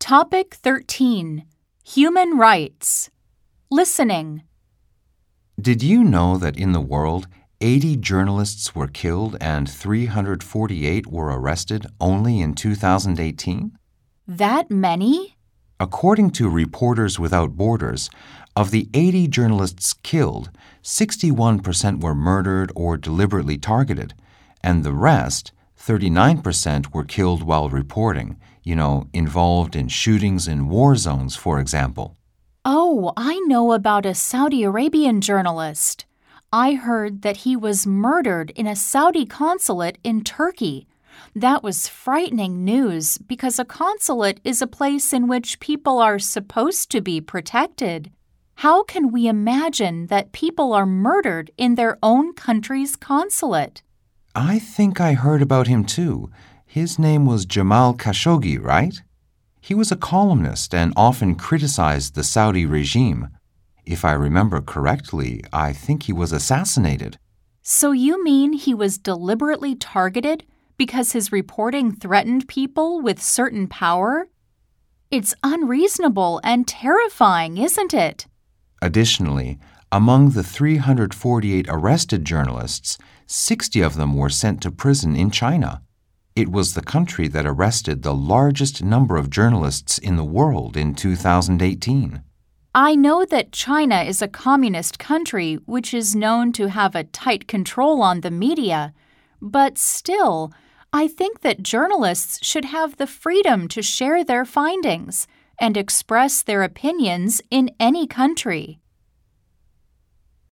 Topic 13. Human Rights. Listening. Did you know that in the world, 80 journalists were killed and 348 were arrested only in 2018? That many? According to Reporters Without Borders, of the 80 journalists killed, 61% were murdered or deliberately targeted, and the rest, 39%, were killed while reporting, involved in shootings in war zones, for example. Oh, I know about a Saudi Arabian journalist. I heard that he was murdered in a Saudi consulate in Turkey. That was frightening news because a consulate is a place in which people are supposed to be protected. How can we imagine that people are murdered in their own country's consulate? I think I heard about him too. His name was Jamal Khashoggi, right? He was a columnist and often criticized the Saudi regime. If I remember correctly, I think he was assassinated. So you mean he was deliberately targeted because his reporting threatened people with certain power? It's unreasonable and terrifying, isn't it? Additionally, among the 348 arrested journalists, 60 of them were sent to prison in China. It was the country that arrested the largest number of journalists in the world in 2018. I know that China is a communist country which is known to have a tight control on the media, but still, I think that journalists should have the freedom to share their findings and express their opinions in any country.